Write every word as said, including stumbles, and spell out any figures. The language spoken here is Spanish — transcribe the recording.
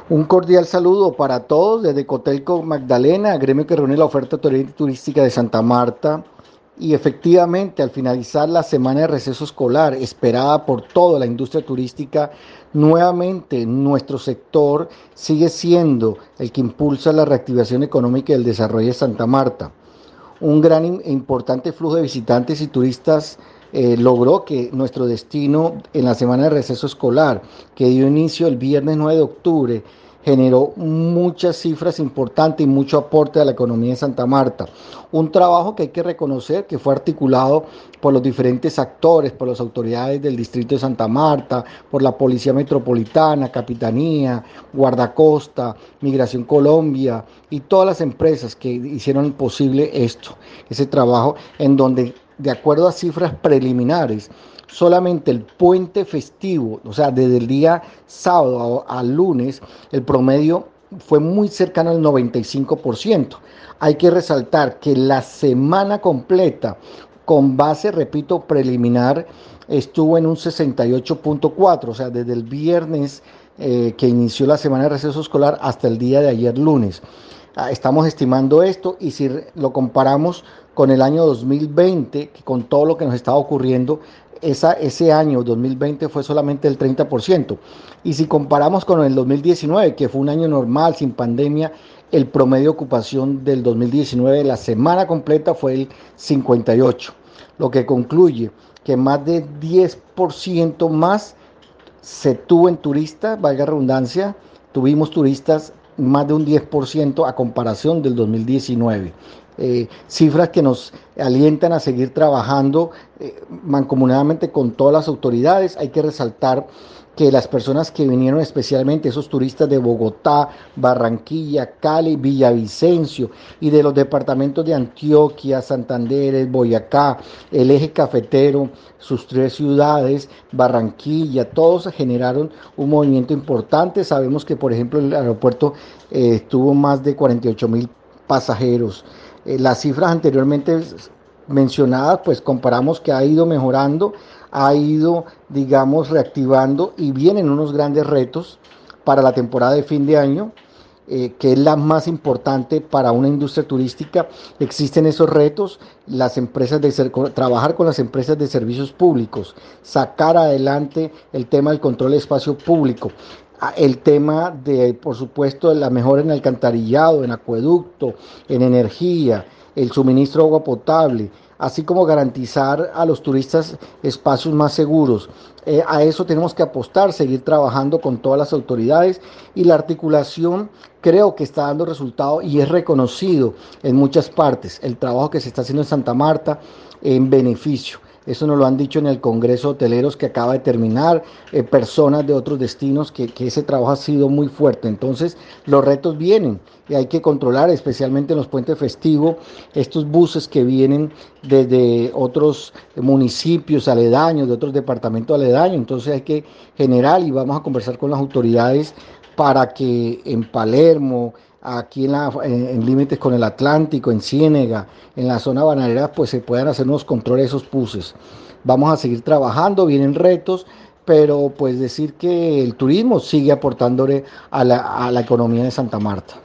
Un cordial saludo para todos desde Cotelco Magdalena, gremio que reúne la oferta turística de Santa Marta. Y efectivamente, al finalizar la semana de receso escolar, esperada por toda la industria turística, nuevamente nuestro sector sigue siendo el que impulsa la reactivación económica y el desarrollo de Santa Marta. Un gran e importante flujo de visitantes y turistas eh, logró que nuestro destino en la semana de receso escolar, que dio inicio el viernes nueve de octubre, generó muchas cifras importantes y mucho aporte a la economía de Santa Marta. Un trabajo que hay que reconocer que fue articulado por los diferentes actores, por las autoridades del distrito de Santa Marta, por la Policía Metropolitana, Capitanía, Guardacosta, Migración Colombia y todas las empresas que hicieron posible esto, ese trabajo en donde, de acuerdo a cifras preliminares, solamente el puente festivo, o sea, desde el día sábado al lunes, el promedio fue muy cercano al noventa y cinco por ciento. Hay que resaltar que la semana completa, con base, repito, preliminar, estuvo en un sesenta y ocho punto cuatro, o sea, desde el viernes eh, que inició la semana de receso escolar hasta el día de ayer lunes. Ah, estamos estimando esto y si lo comparamos con el año dos mil veinte, con todo lo que nos estaba ocurriendo, esa, ese año dos mil veinte fue solamente el treinta por ciento. Y si comparamos con el dos mil diecinueve, que fue un año normal, sin pandemia, el promedio de ocupación del dos mil diecinueve, la semana completa, fue el cincuenta y ocho por ciento, lo que concluye que más de diez por ciento más se tuvo en turistas, valga redundancia, tuvimos turistas más de un diez por ciento a comparación del dos mil diecinueve. Eh, cifras que nos alientan a seguir trabajando eh, mancomunadamente con todas las autoridades. Hay que resaltar que las personas que vinieron, especialmente esos turistas de Bogotá, Barranquilla, Cali, Villavicencio y de los departamentos de Antioquia, Santander, Boyacá, el eje cafetero, sus tres ciudades, Barranquilla, todos generaron un movimiento importante. Sabemos que, por ejemplo, el aeropuerto eh, tuvo más de cuarenta y ocho mil pasajeros. Eh, las cifras anteriormente mencionadas, pues comparamos que ha ido mejorando, ha ido, digamos, reactivando y vienen unos grandes retos para la temporada de fin de año, eh, que es la más importante para una industria turística. Existen esos retos, las empresas de trabajar con las empresas de servicios públicos, sacar adelante el tema del control de espacio público, el tema de, por supuesto, de la mejora en alcantarillado, en acueducto, en energía, el suministro de agua potable, así como garantizar a los turistas espacios más seguros. Eh, a eso tenemos que apostar, seguir trabajando con todas las autoridades y la articulación creo que está dando resultado y es reconocido en muchas partes el trabajo que se está haciendo en Santa Marta en beneficio. Eso nos lo han dicho en el Congreso de Hoteleros que acaba de terminar, eh, personas de otros destinos, que, que ese trabajo ha sido muy fuerte. Entonces, los retos vienen y hay que controlar, especialmente en los puentes festivos, estos buses que vienen desde otros municipios aledaños, de otros departamentos aledaños. Entonces, hay que generar y vamos a conversar con las autoridades para que en Palermo, aquí en, la, en, en límites con el Atlántico, en Ciénega, en la zona bananera, pues se puedan hacer unos controles de esos buses. Vamos a seguir trabajando, vienen retos, pero pues decir que el turismo sigue aportándole a la, a la economía de Santa Marta.